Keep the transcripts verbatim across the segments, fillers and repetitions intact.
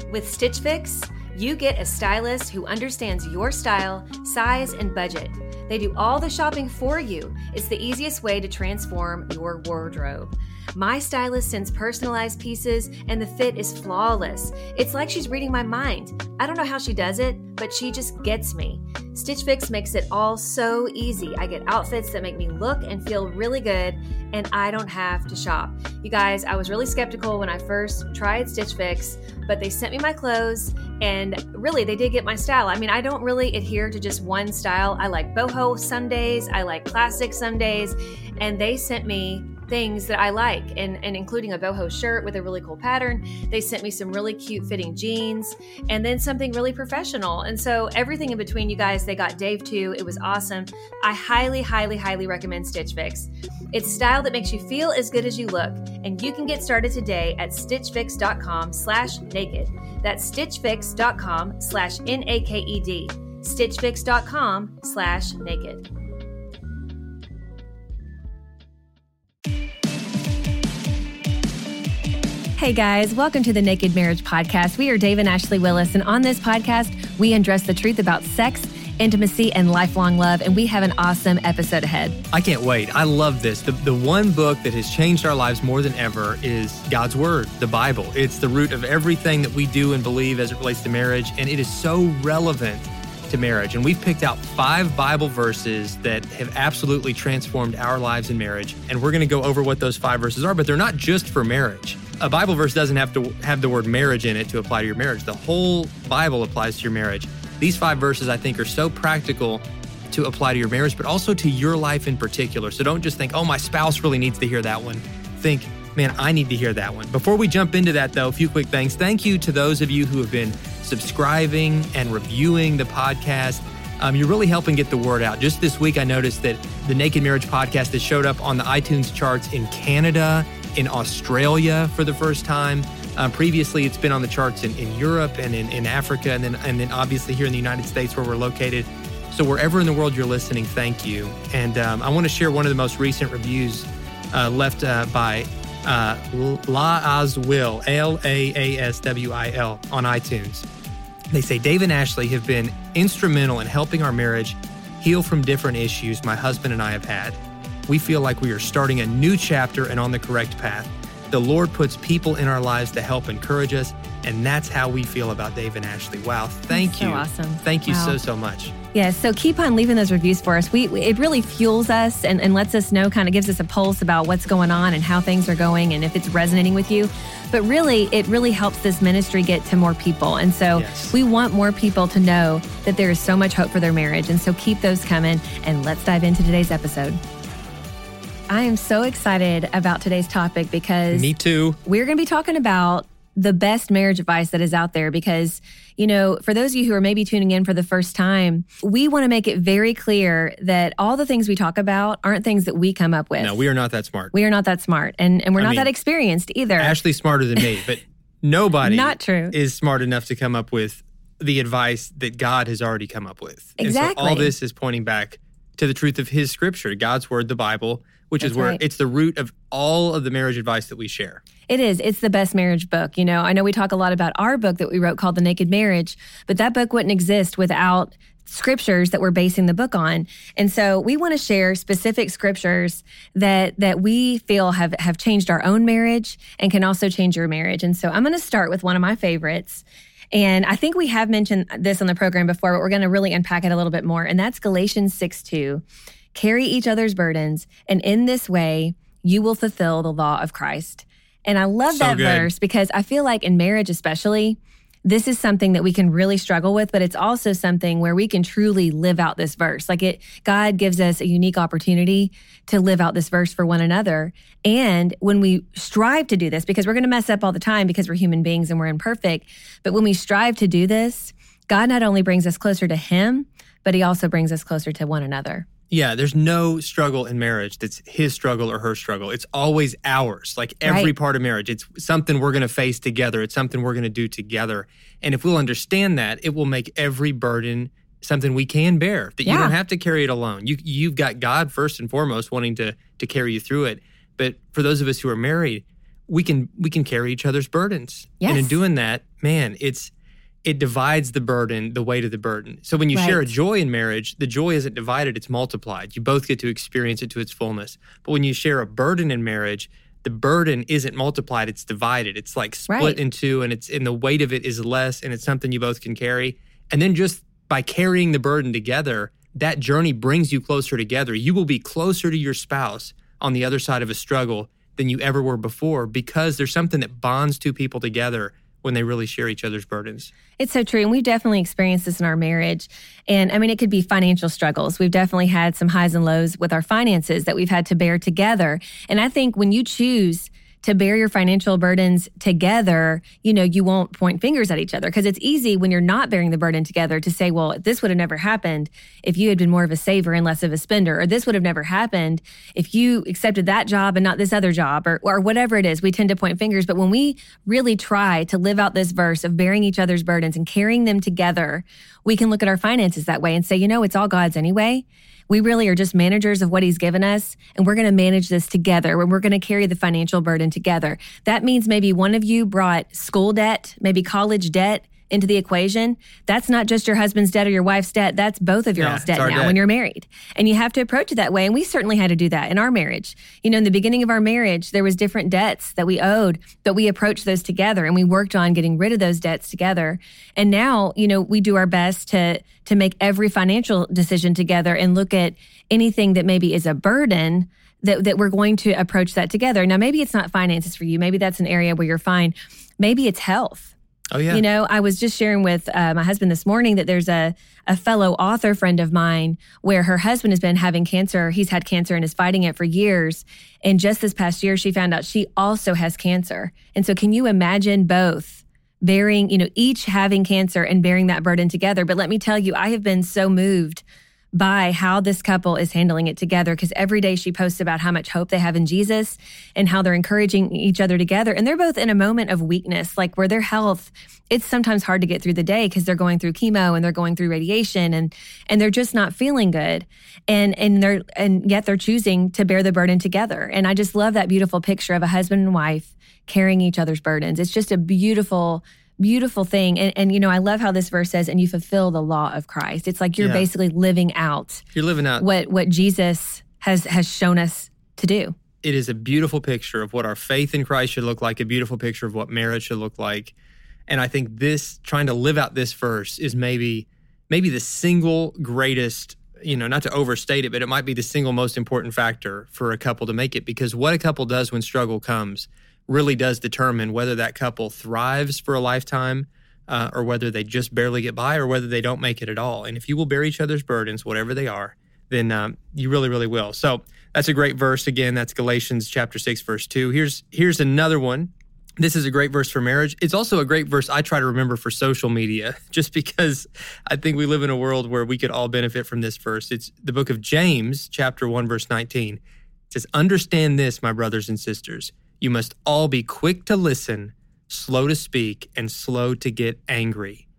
With Stitch Fix, you get a stylist who understands your style, size, and budget. They do all the shopping for you. It's the easiest way to transform your wardrobe. My stylist sends personalized pieces, and the fit is flawless. It's like she's reading my mind. I don't know how she does it, but she just gets me. Stitch Fix makes it all so easy. I get outfits that make me look and feel really good, and I don't have to shop. You guys, I was really skeptical when I first tried Stitch Fix, but they sent me my clothes, and really, they did get my style. I mean, I don't really adhere to just one style. I like boho some days, I like classic some days, and they sent me things that I like, and, and including a boho shirt with a really cool pattern. They sent me some really cute fitting jeans, and then something really professional. And so everything in between, you guys, they got Dave too. It was awesome. I highly, highly, highly recommend Stitch Fix. It's style that makes you feel as good as you look, and you can get started today at stitchfix.com slash naked. That's stitchfix.com slash N-A-K-E-D. stitchfix.com slash naked. Hey guys, welcome to the Naked Marriage Podcast. We are Dave and Ashley Willis, and on this podcast, we address the truth about sex, intimacy, and lifelong love, and we have an awesome episode ahead. I can't wait. I love this. The, the one book that has changed our lives more than ever is God's Word, the Bible. It's the root of everything that we do and believe as it relates to marriage, and it is so relevant to marriage. And we've picked out five Bible verses that have absolutely transformed our lives in marriage, and we're going to go over what those five verses are, but they're not just for marriage. A Bible verse doesn't have to have the word marriage in it to apply to your marriage. The whole Bible applies to your marriage. These five verses, I think, are so practical to apply to your marriage, but also to your life in particular. So don't just think, oh, my spouse really needs to hear that one. Think, man, I need to hear that one. Before we jump into that, though, a few quick things. Thank you to those of you who have been subscribing and reviewing the podcast. Um, you're really helping get the word out. Just this week, I noticed that the Naked Marriage Podcast has showed up on the iTunes charts in Canada, in Australia for the first time. Um, previously, it's been on the charts in, in Europe and in, in Africa, and then and then obviously here in the United States where we're located. So wherever in the world you're listening, thank you. And um, I want to share one of the most recent reviews uh, left uh, by uh, Laaswil, L A A S W I L, on iTunes. They say, Dave and Ashley have been instrumental in helping our marriage heal from different issues my husband and I have had. We feel like we are starting a new chapter and on the correct path. The Lord puts people in our lives to help encourage us, and that's how we feel about Dave and Ashley. Wow, thank that's you. So awesome. Thank you wow. so, so much. Yeah, so keep on leaving those reviews for us. We It really fuels us and, and lets us know, kind of gives us a pulse about what's going on and how things are going and if it's resonating with you. But really, it really helps this ministry get to more people. And so yes. we want more people to know that there is so much hope for their marriage. And so keep those coming, and let's dive into today's episode. I am so excited about today's topic because Me too. We're going to be talking about the best marriage advice that is out there because, you know, for those of you who are maybe tuning in for the first time, we want to make it very clear that all the things we talk about aren't things that we come up with. No, we are not that smart. We are not that smart, and, and we're I not mean, that experienced either. Ashley's smarter than me, but nobody Not true. is smart enough to come up with the advice that God has already come up with. Exactly. And so all this is pointing back to the truth of His Scripture, God's Word, the Bible, which That's is where right. it's the root of all of the marriage advice that we share. It is. It's the best marriage book. You know, I know we talk a lot about our book that we wrote called The Naked Marriage, but that book wouldn't exist without scriptures that we're basing the book on. And so we want to share specific scriptures that that we feel have, have changed our own marriage and can also change your marriage. And so I'm going to start with one of my favorites. And I think we have mentioned this on the program before, but we're going to really unpack it a little bit more. And that's Galatians six two. Carry each other's burdens, and in this way, you will fulfill the law of Christ. And I love So that good. verse because I feel like in marriage especially, this is something that we can really struggle with, but it's also something where we can truly live out this verse. Like it, God gives us a unique opportunity to live out this verse for one another. And when we strive to do this, because we're going to mess up all the time because we're human beings and we're imperfect, but when we strive to do this, God not only brings us closer to Him, but He also brings us closer to one another. Yeah, there's no struggle in marriage that's his struggle or her struggle. It's always ours. Like every Right. part of marriage, it's something we're going to face together. It's something we're going to do together. And if we'll understand that, it will make every burden something we can bear, that Yeah. you don't have to carry it alone. You, you've got God first and foremost wanting to to carry you through it. But for those of us who are married, we can we can carry each other's burdens. Yes. And in doing that, man, it's it divides the burden, the weight of the burden. So when you Right. share a joy in marriage, the joy isn't divided, it's multiplied. You both get to experience it to its fullness. But when you share a burden in marriage, the burden isn't multiplied, it's divided. It's like split Right. in two, and it's and the weight of it is less, and it's something you both can carry. And then just by carrying the burden together, that journey brings you closer together. You will be closer to your spouse on the other side of a struggle than you ever were before, because there's something that bonds two people together when they really share each other's burdens. It's so true. And we've definitely experienced this in our marriage. And I mean, it could be financial struggles. We've definitely had some highs and lows with our finances that we've had to bear together. And I think when you choose to bear your financial burdens together, you know, you won't point fingers at each other, because it's easy when you're not bearing the burden together to say, well, this would have never happened if you had been more of a saver and less of a spender, or this would have never happened if you accepted that job and not this other job, or, or whatever it is. We tend to point fingers. But when we really try to live out this verse of bearing each other's burdens and carrying them together, we can look at our finances that way and say, you know, it's all God's anyway. We really are just managers of what he's given us, and we're going to manage this together, and we're going to carry the financial burden together. That means maybe one of you brought school debt, maybe college debt into the equation. That's not just your husband's debt or your wife's debt. That's both of your Yeah, all's debt it's our now debt. when you're married. And you have to approach it that way. And we certainly had to do that in our marriage. You know, in the beginning of our marriage, there was different debts that we owed, but we approached those together, and we worked on getting rid of those debts together. And now, you know, we do our best to to make every financial decision together and look at anything that maybe is a burden, that, that we're going to approach that together. Now, maybe it's not finances for you. Maybe that's an area where you're fine. Maybe it's health. Oh, yeah. You know, I was just sharing with uh, my husband this morning that there's a, a fellow author friend of mine where her husband has been having cancer. He's had cancer and is fighting it for years. And just this past year, she found out she also has cancer. And so can you imagine both bearing, you know, each having cancer and bearing that burden together? But let me tell you, I have been so moved by how this couple is handling it together, because every day she posts about how much hope they have in Jesus and how they're encouraging each other together. And they're both in a moment of weakness, like where their health, it's sometimes hard to get through the day because they're going through chemo and they're going through radiation, and and they're just not feeling good. And and they're and yet they're choosing to bear the burden together. And I just love that beautiful picture of a husband and wife carrying each other's burdens. It's just a beautiful Beautiful thing. And, and, you know, I love how this verse says, and you fulfill the law of Christ. It's like you're Yeah. basically living out You're living out. what what Jesus has has shown us to do. It is a beautiful picture of what our faith in Christ should look like, a beautiful picture of what marriage should look like. And I think this, trying to live out this verse is maybe maybe the single greatest, you know, not to overstate it, but it might be the single most important factor for a couple to make it, because what a couple does when struggle comes really does determine whether that couple thrives for a lifetime uh, or whether they just barely get by or whether they don't make it at all. And if you will bear each other's burdens, whatever they are, then um, you really, really will. So that's a great verse. Again, that's Galatians chapter six, verse two. Here's, here's another one. This is a great verse for marriage. It's also a great verse I try to remember for social media, just because I think we live in a world where we could all benefit from this verse. It's the book of James, chapter one, verse nineteen. It says, "Understand this, my brothers and sisters. You must all be quick to listen, slow to speak, and slow to get angry."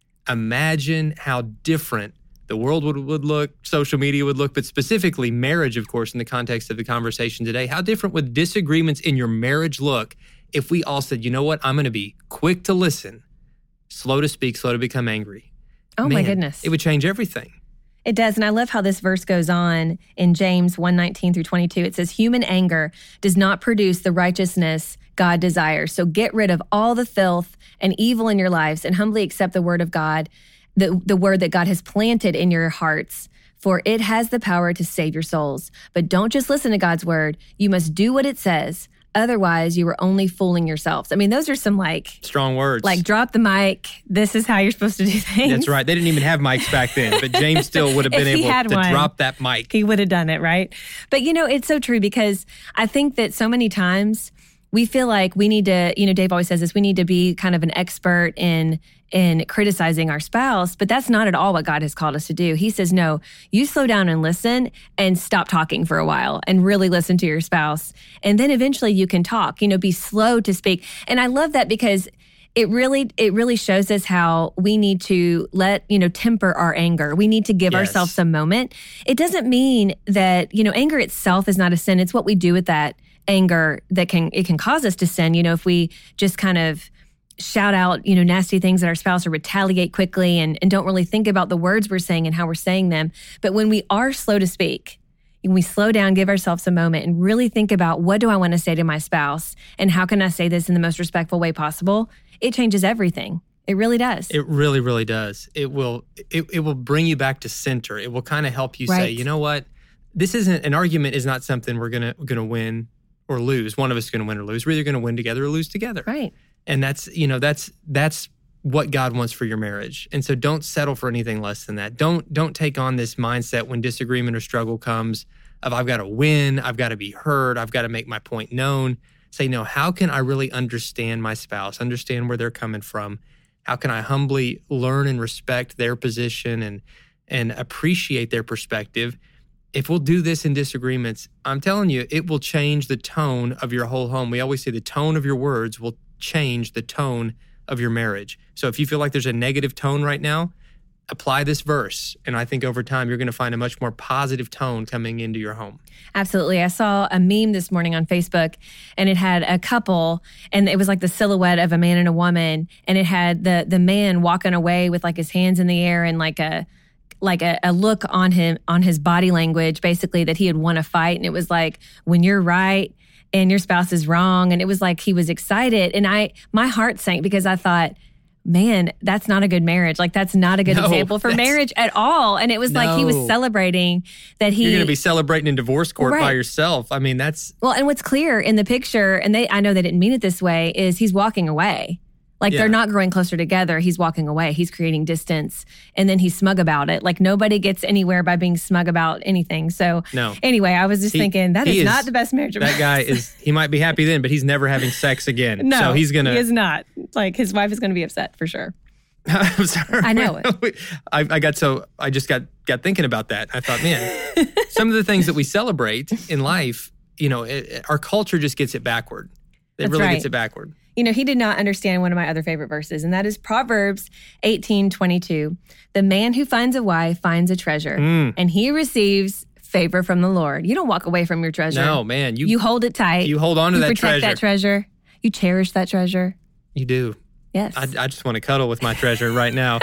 Imagine how different the world would, would look, social media would look, but specifically marriage, of course, in the context of the conversation today. How different would disagreements in your marriage look if we all said, you know what, I'm going to be quick to listen, slow to speak, slow to become angry. Oh, my Man, goodness. It would change everything. It does. And I love how this verse goes on in James one nineteen through twenty-two. It says, human anger does not produce the righteousness God desires. So get rid of all the filth and evil in your lives and humbly accept the word of God, the, the word that God has planted in your hearts, for it has the power to save your souls. But don't just listen to God's word. You must do what it says. Otherwise, you are only fooling yourselves. I mean, those are some like... Strong words. Like, drop the mic. This is how you're supposed to do things. That's right. They didn't even have mics back then, but James still would have been If he able had to one, drop that mic. He would have done it, right? But, you know, it's so true, because I think that so many times we feel like we need to, you know, Dave always says this, we need to be kind of an expert in in criticizing our spouse, but that's not at all what God has called us to do. He says, no, you slow down and listen and stop talking for a while and really listen to your spouse. And then eventually you can talk, you know, be slow to speak. And I love that, because it really, it really shows us how we need to let, you know, temper our anger. We need to give Yes. ourselves some moment. It doesn't mean that, you know, anger itself is not a sin. It's what we do with that anger that can, it can cause us to sin. You know, if we just kind of shout out, you know, nasty things at our spouse or retaliate quickly and, and don't really think about the words we're saying and how we're saying them. But when we are slow to speak, and we slow down, give ourselves a moment and really think about what do I want to say to my spouse and how can I say this in the most respectful way possible, it changes everything. It really does. It really, really does. It will it, it will bring you back to center. It will kind of help you Right. say, you know what? This isn't, an argument is not something we're gonna gonna win or lose. One of us is gonna win or lose. We're either gonna win together or lose together. Right. And that's, you know, that's that's what God wants for your marriage. And so don't settle for anything less than that. Don't don't take on this mindset when disagreement or struggle comes of I've got to win, I've got to be heard, I've got to make my point known. Say, no, how can I really understand my spouse, understand where they're coming from? How can I humbly learn and respect their position and and appreciate their perspective? If we'll do this in disagreements, I'm telling you, it will change the tone of your whole home. We always say the tone of your words will change the tone of your marriage. So if you feel like there's a negative tone right now, apply this verse. And I think over time, you're going to find a much more positive tone coming into your home. Absolutely. I saw a meme this morning on Facebook and it had a couple and it was like the silhouette of a man and a woman. And it had the the man walking away with like his hands in the air and like a like a, a look on him, on his body language, basically that he had won a fight. And it was like, when you're right and your spouse is wrong. And it was like he was excited. And I, my heart sank because I thought, man, that's not a good marriage. Like, that's not a good No, example for marriage at all. And it was like he was No. celebrating that he... You're going to be celebrating in divorce court by Right. yourself. I mean, that's... Well, and what's clear in the picture, and they I know they didn't mean it this way, is he's walking away. Like, Yeah. they're not growing closer together. He's walking away. He's creating distance. And then he's smug about it. Like, nobody gets anywhere by being smug about anything. So, No. anyway, I was just He- thinking, that he is, is- not the best marriage of That guy is, he might be happy then, but he's never having sex again. No, So he's going he to... is not. Like, his wife is going to be upset for sure. I'm sorry. I know it. I, I got so I just got got thinking about that. I thought, man, some of the things that we celebrate in life, you know, it, it- our culture just gets it backward. It That's really right. gets it backward. You know, he did not understand one of my other favorite verses, and that is Proverbs eighteen twenty-two. The man who finds a wife finds a treasure, Mm. and he receives favor from the Lord. You don't walk away from your treasure. No, man, you You hold it tight. you hold on to you that protect treasure. that treasure. You cherish that treasure. You do. Yes. I, I just want to cuddle with my treasure right now.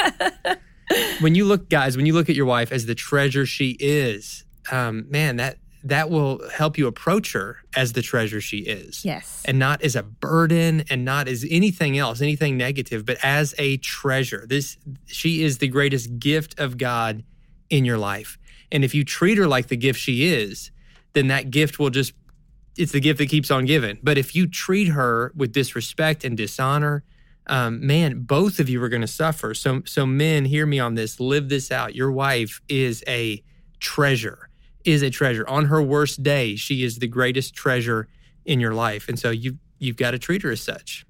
When you look, guys, when you look at your wife as the treasure she is, um, man, that that will help you approach her as the treasure she is. Yes. And not as a burden and not as anything else, anything negative, but as a treasure. This, she is the greatest gift of God in your life. And if you treat her like the gift she is, then that gift will just, it's the gift that keeps on giving. But if you treat her with disrespect and dishonor, um, man, both of you are going to suffer. So, so men, hear me on this. Live this out. Your wife is a treasure, is a treasure. On her worst day, she is the greatest treasure in your life. And so you, you've got to treat her as such.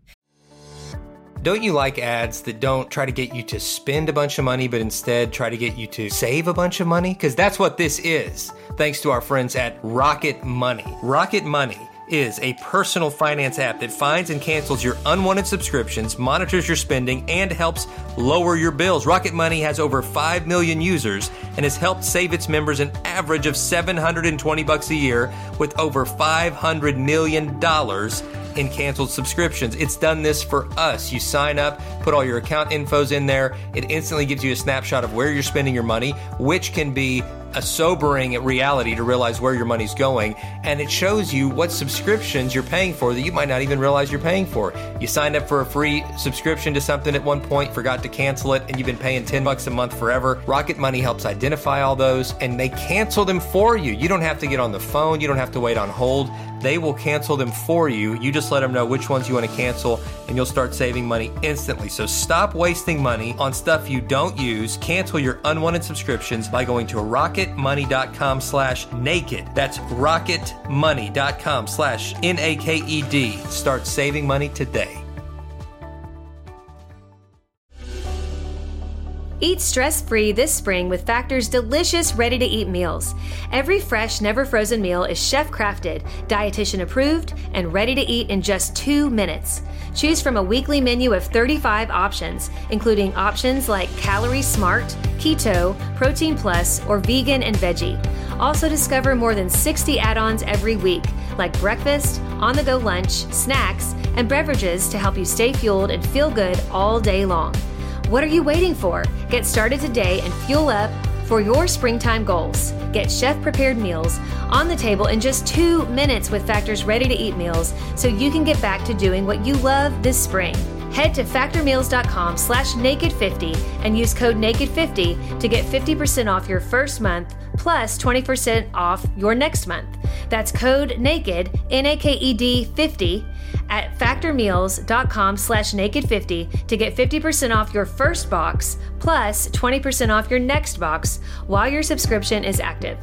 Don't you like ads that don't try to get you to spend a bunch of money, but instead try to get you to save a bunch of money? Because that's what this is, thanks to our friends at Rocket Money. Rocket Money is a personal finance app that finds and cancels your unwanted subscriptions, monitors your spending, and helps lower your bills. Rocket Money has over five million users and has helped save its members an average of seven hundred twenty bucks a year with over five hundred million dollars in canceled subscriptions. It's done this for us. You sign up, put all your account infos in there. It instantly gives you a snapshot of where you're spending your money, which can be a sobering reality to realize where your money's going. And it shows you what subscriptions you're paying for that you might not even realize you're paying for. You signed up for a free subscription to something at one point, forgot to cancel it, and you've been paying ten bucks a month forever. Rocket Money helps identify all those, and they cancel them for you. You don't have to get on the phone. You don't have to wait on hold. They will cancel them for you. You just let them know which ones you want to cancel, and you'll start saving money instantly. So stop wasting money on stuff you don't use. Cancel your unwanted subscriptions by going to rocketmoney.com slash naked. That's rocketmoney.com slash N A K E D. Start saving money today. Eat stress-free this spring with Factor's delicious, ready-to-eat meals. Every fresh, never-frozen meal is chef-crafted, dietitian-approved, and ready to eat in just two minutes. Choose from a weekly menu of thirty-five options, including options like Calorie Smart, Keto, Protein Plus, or Vegan and Veggie. Also discover more than sixty add-ons every week, like breakfast, on-the-go lunch, snacks, and beverages to help you stay fueled and feel good all day long. What are you waiting for? Get started today and fuel up for your springtime goals. Get chef-prepared meals on the table in just two minutes with Factor's ready-to-eat meals so you can get back to doing what you love this spring. Head to factormeals.com slash naked50 and use code naked fifty to get fifty percent off your first month plus twenty percent off your next month. That's code NAKED, N A K E D fifty, at factormeals.com slash naked50 to get fifty percent off your first box plus twenty percent off your next box while your subscription is active.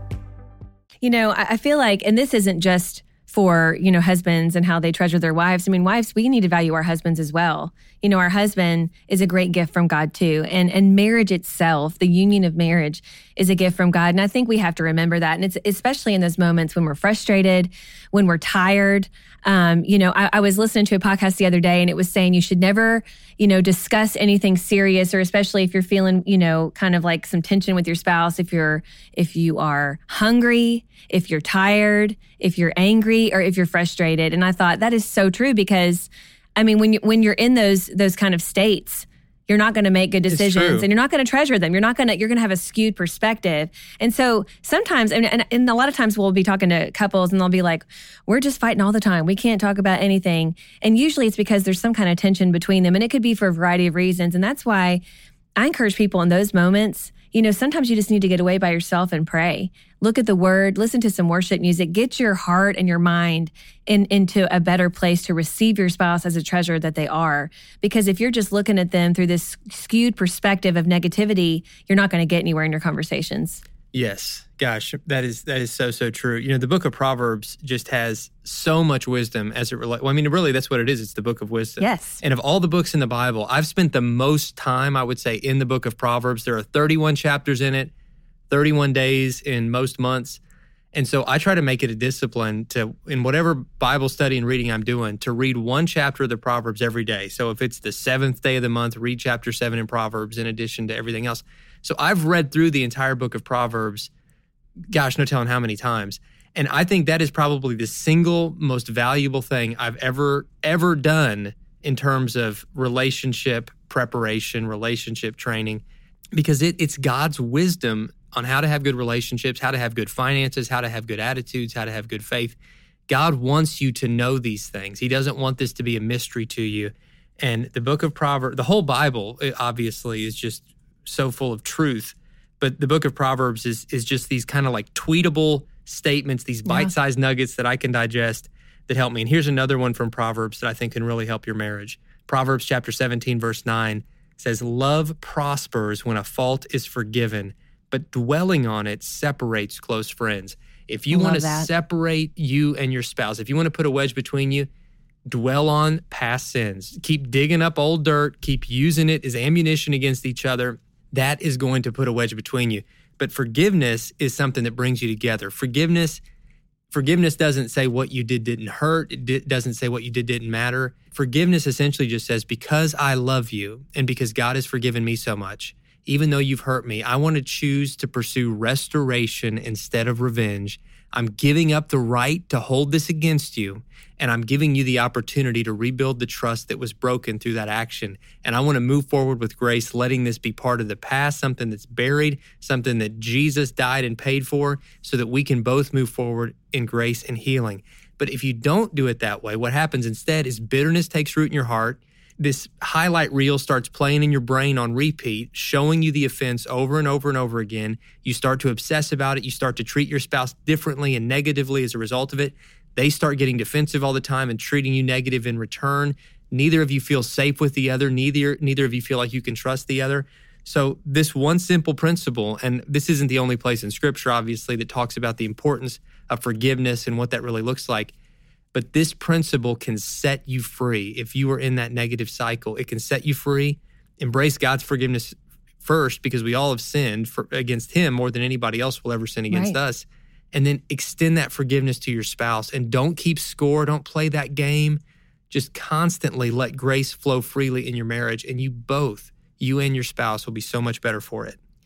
You know, I feel like, and this isn't just for, you know, husbands and how they treasure their wives. I mean, wives, we need to value our husbands as well. You know, our husband is a great gift from God too. And and marriage itself, the union of marriage, is a gift from God. And I think we have to remember that. And it's especially in those moments when we're frustrated, when we're tired. Um, you know, I, I was listening to a podcast the other day and it was saying you should never, you know, discuss anything serious, or especially if you're feeling, you know, kind of like some tension with your spouse, if you're, if you are hungry, if you're tired, if you're angry, or if you're frustrated. And I thought that is so true because, I mean, when you, when you're in those, those kind of states, you're not going to make good decisions and you're not going to treasure them. You're not going to, you're going to have a skewed perspective. And so sometimes, and, and, and a lot of times we'll be talking to couples and they'll be like, we're just fighting all the time. We can't talk about anything. And usually it's because there's some kind of tension between them, and it could be for a variety of reasons. And that's why I encourage people in those moments, you know, sometimes you just need to get away by yourself and pray. Look at the word, listen to some worship music, get your heart and your mind in, into a better place to receive your spouse as a treasure that they are. Because if you're just looking at them through this skewed perspective of negativity, you're not going to get anywhere in your conversations. Yes. Gosh, that is that is so, so true. You know, the book of Proverbs just has so much wisdom as it relates. Well, I mean, really, that's what it is. It's the book of wisdom. Yes. And of all the books in the Bible, I've spent the most time, I would say, in the book of Proverbs. There are thirty-one chapters in it, thirty-one days in most months. And so I try to make it a discipline to, in whatever Bible study and reading I'm doing, to read one chapter of the Proverbs every day. So if it's the seventh day of the month, read chapter seven in Proverbs in addition to everything else. So I've read through the entire book of Proverbs, gosh, no telling how many times. And I think that is probably the single most valuable thing I've ever, ever done in terms of relationship preparation, relationship training, because it, it's God's wisdom on how to have good relationships, how to have good finances, how to have good attitudes, how to have good faith. God wants you to know these things. He doesn't want this to be a mystery to you. And the book of Proverbs, the whole Bible, obviously, is just so full of truth. But the book of Proverbs is is just these kind of like tweetable statements, these bite-sized yeah. nuggets that I can digest that help me. And here's another one from Proverbs that I think can really help your marriage. Proverbs chapter seventeen, verse nine says, "Love prospers when a fault is forgiven, but dwelling on it separates close friends." If you want to separate you and your spouse, if you want to put a wedge between you, dwell on past sins. Keep digging up old dirt, keep using it as ammunition against each other. That is going to put a wedge between you. But forgiveness is something that brings you together. Forgiveness forgiveness doesn't say what you did didn't hurt. It di- doesn't say what you did didn't matter. Forgiveness essentially just says, because I love you and because God has forgiven me so much, even though you've hurt me, I want to choose to pursue restoration instead of revenge. I'm giving up the right to hold this against you, and I'm giving you the opportunity to rebuild the trust that was broken through that action. And I want to move forward with grace, letting this be part of the past, something that's buried, something that Jesus died and paid for, so that we can both move forward in grace and healing. But if you don't do it that way, what happens instead is bitterness takes root in your heart. This highlight reel starts playing in your brain on repeat, showing you the offense over and over and over again. You start to obsess about it. You start to treat your spouse differently and negatively as a result of it. They start getting defensive all the time and treating you negative in return. Neither of you feel safe with the other. Neither, neither of you feel like you can trust the other. So this one simple principle, and this isn't the only place in Scripture, obviously, that talks about the importance of forgiveness and what that really looks like. But this principle can set you free. If you are in that negative cycle, it can set you free. Embrace God's forgiveness first, because we all have sinned for, against Him more than anybody else will ever sin against right. us. And then extend that forgiveness to your spouse. And don't keep score. Don't play that game. Just constantly let grace flow freely in your marriage. And you both, you and your spouse, will be so much better for it.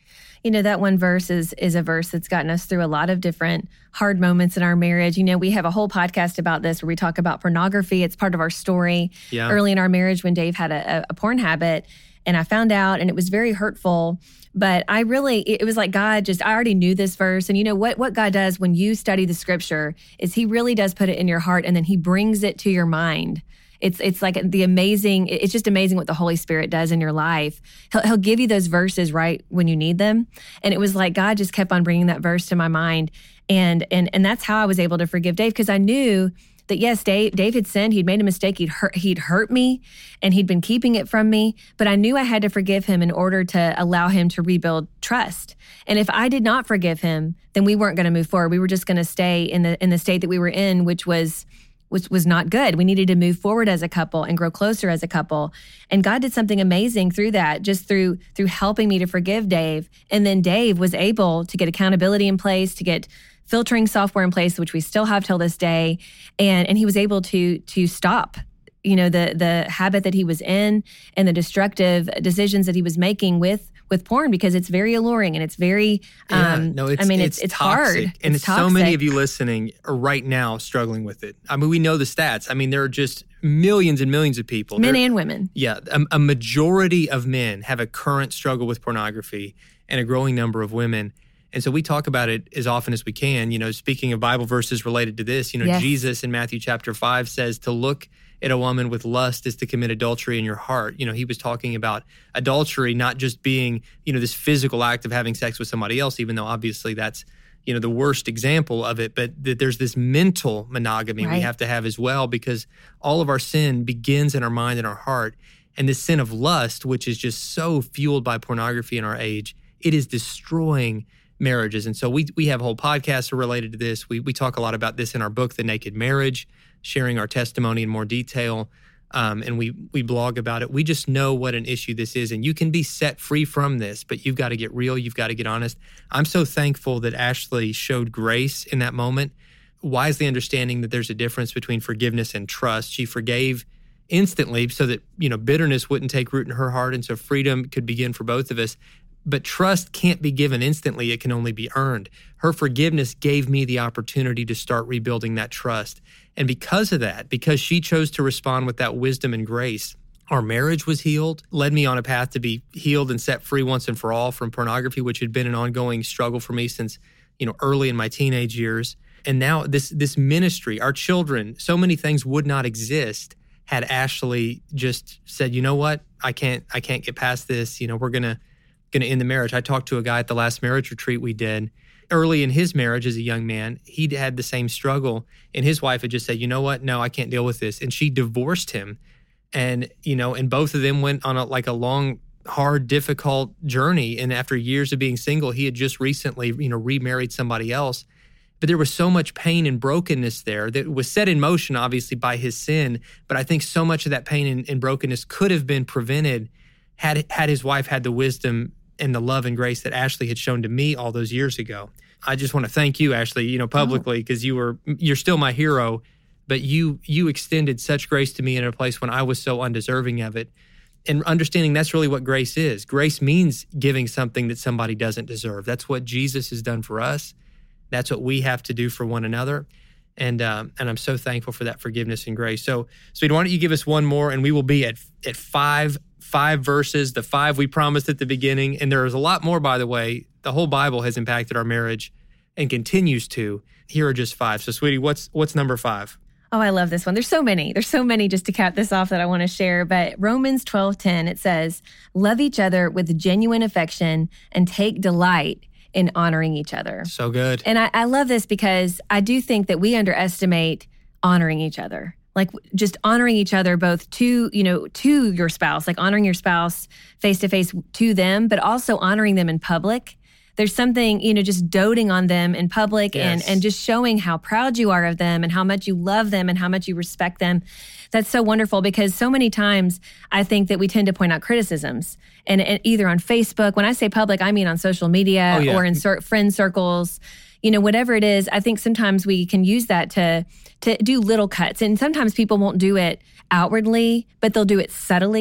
You know, that one verse is is a verse that's gotten us through a lot of different hard moments in our marriage. You know, we have a whole podcast about this where we talk about pornography. It's part of our story. Yeah. Early in our marriage when Dave had a, a porn habit, and I found out, and it was very hurtful. But I really, it was like God just, I already knew this verse. And you know what, what God does when you study the scripture is he really does put it in your heart, and then he brings it to your mind. It's it's like the amazing, it's just amazing what the Holy Spirit does in your life. He'll, he'll give you those verses right when you need them. And it was like God just kept on bringing that verse to my mind. And and and that's how I was able to forgive Dave, because I knew that, yes, Dave, Dave had sinned. He'd made a mistake. He'd hurt, he'd hurt me, and he'd been keeping it from me. But I knew I had to forgive him in order to allow him to rebuild trust. And if I did not forgive him, then we weren't going to move forward. We were just going to stay in the in the state that we were in, which was which was not good. We needed to move forward as a couple and grow closer as a couple. And God did something amazing through that, just through through helping me to forgive Dave. And then Dave was able to get accountability in place, to get filtering software in place, which we still have till this day. And and he was able to to stop, you know, the the habit that he was in and the destructive decisions that he was making with with porn, because it's very alluring and it's very, yeah, um, no, it's, I mean, it's, it's, it's toxic. hard. And it's it's so many of you listening are right now struggling with it. I mean, we know the stats. I mean, there are just millions and millions of people. Men there, and women. Yeah. A, a majority of men have a current struggle with pornography, and a growing number of women. And so we talk about it as often as we can. You know, speaking of Bible verses related to this, you know, Yes. Jesus in Matthew chapter five says to look at a woman with lust is to commit adultery in your heart. You know, he was talking about adultery not just being, you know, this physical act of having sex with somebody else, even though obviously that's, you know, the worst example of it, but that there's this mental monogamy Right. we have to have as well, because all of our sin begins in our mind and our heart. And this sin of lust, which is just so fueled by pornography in our age, it is destroying marriages. And so we we have whole podcasts related to this. We we talk a lot about this in our book, The Naked Marriage, sharing our testimony in more detail. Um, and we we blog about it. We just know what an issue this is, and you can be set free from this, but you've got to get real. You've got to get honest. I'm so thankful that Ashley showed grace in that moment, wisely understanding that there's a difference between forgiveness and trust. She forgave instantly so that, you know, bitterness wouldn't take root in her heart, and so freedom could begin for both of us. But trust can't be given instantly. It can only be earned. Her forgiveness gave me the opportunity to start rebuilding that trust. And because of that, because she chose to respond with that wisdom and grace, our marriage was healed, led me on a path to be healed and set free once and for all from pornography, which had been an ongoing struggle for me since, you know, early in my teenage years. And now this this ministry, our children, so many things would not exist had Ashley just said, you know what, I can't I can't get past this. You know, we're gonna going to end the marriage. I talked to a guy at the last marriage retreat we did. Early in his marriage as a young man, he'd had the same struggle, and his wife had just said, you know what, no, I can't deal with this. And she divorced him. And, you know, and both of them went on a, like a long, hard, difficult journey. And after years of being single, he had just recently, you know, remarried somebody else. But there was so much pain and brokenness there that was set in motion, obviously, by his sin. But I think so much of that pain and, and brokenness could have been prevented had had his wife had the wisdom and the love and grace that Ashley had shown to me all those years ago. I just want to thank you, Ashley, you know, publicly, because you were, you're still my hero, but you you extended such grace to me in a place when I was so undeserving of it. And understanding that's really what grace is. Grace means giving something that somebody doesn't deserve. That's what Jesus has done for us. That's what we have to do for one another. And um, and I'm so thankful for that forgiveness and grace. So, Sweetie, why don't you give us one more, and we will be at at five five verses, the five we promised at the beginning. And there is a lot more, by the way. The whole Bible has impacted our marriage and continues to. Here are just five. So, Sweetie, what's what's number five? Oh, I love this one. There's so many. There's so many just to cap this off that I want to share. But Romans twelve ten, it says, love each other with genuine affection and take delight in honoring each other. So good. And I, I love this because I do think that we underestimate honoring each other. Like just honoring each other both to, you know, to your spouse, like honoring your spouse face to face to them, but also honoring them in public. There's something, you know, just doting on them in public Yes. and, and just showing how proud you are of them and how much you love them and how much you respect them. That's so wonderful because so many times I think that we tend to point out criticisms and, and either on Facebook, when I say public, I mean on social media Oh, yeah. or in cir- friend circles, you know, whatever it is. I think sometimes we can use that to to do little cuts. And sometimes people won't do it outwardly, but they'll do it subtly.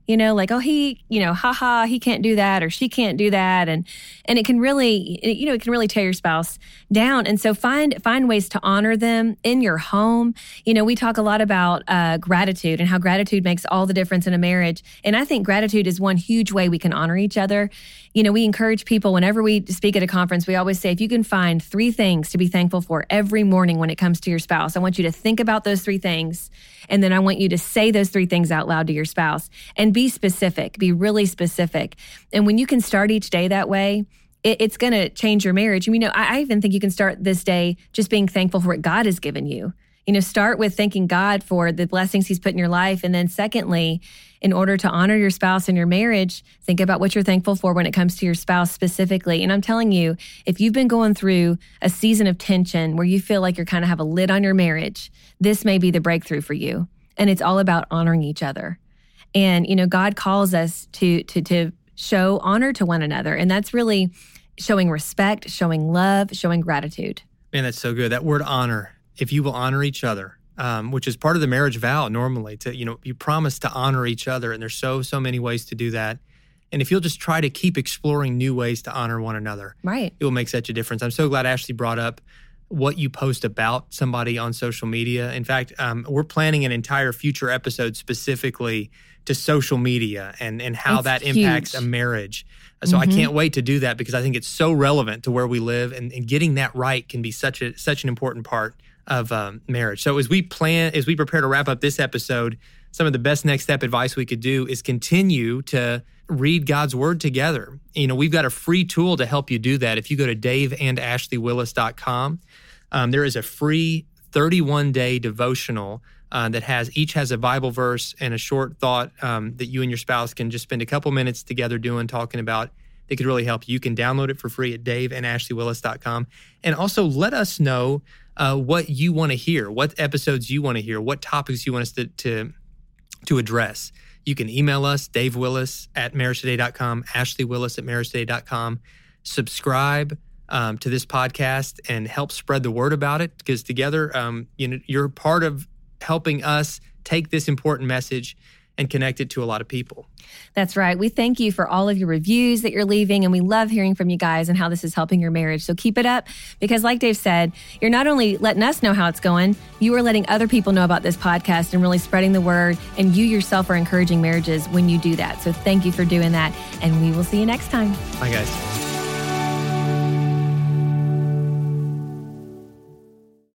you know, like, oh, he, you know, haha, he can't do that or she can't do that. And and it can really, you know, it can really tear your spouse down. And so find find ways to honor them in your home. You know, we talk a lot about uh, gratitude and how gratitude makes all the difference in a marriage. And I think gratitude is one huge way we can honor each other. You know, we encourage people whenever we speak at a conference, we always say, if you can find three things to be thankful for every morning when it comes to your spouse, I want you to think about those three things. And then I want you to say those three things out loud to your spouse and be specific, be really specific. And when you can start each day that way, it, it's going to change your marriage. And, you know, I, I even think you can start this day just being thankful for what God has given you. You know, start with thanking God for the blessings he's put in your life. And then secondly, in order to honor your spouse in your marriage, think about what you're thankful for when it comes to your spouse specifically. And I'm telling you, if you've been going through a season of tension where you feel like you're kind of have a lid on your marriage, this may be the breakthrough for you. And it's all about honoring each other. And, you know, God calls us to, to, to show honor to one another. And that's really showing respect, showing love, showing gratitude. Man, that's so good. That word honor, if you will honor each other, um, which is part of the marriage vow normally, to, you know, you promise to honor each other. And there's so, so many ways to do that. And if you'll just try to keep exploring new ways to honor one another, right, it will make such a difference. I'm so glad Ashley brought up what you post about somebody on social media. In fact, um, we're planning an entire future episode specifically to social media and, and how it's that huge. impacts a marriage. So mm-hmm. I can't wait to do that because I think it's so relevant to where we live, and, and getting that right can be such a such an important part of um, marriage. So as we plan, as we prepare to wrap up this episode, some of the best next step advice we could do is continue to read God's word together. You know, we've got a free tool to help you do that. If you go to dave and ashley willis dot com, um, there is a free thirty-one day devotional uh, that has each has a Bible verse and a short thought um, that you and your spouse can just spend a couple minutes together doing, talking about. It could really help you. You can download it for free at dave and ashley willis dot com. And also let us know uh, what you want to hear, what episodes you want to hear, what topics you want us to, to, to address. You can email us, Dave Willis at marriage today dot com, Ashley Willis at marriage today dot com. Subscribe um, to this podcast and help spread the word about it, because together, um, you know, you're part of helping us take this important message and connect it to a lot of people. That's right. We thank you for all of your reviews that you're leaving, and we love hearing from you guys and how this is helping your marriage. So keep it up, because like Dave said, you're not only letting us know how it's going, you are letting other people know about this podcast and really spreading the word, and you yourself are encouraging marriages when you do that. So thank you for doing that, and we will see you next time. Bye, guys.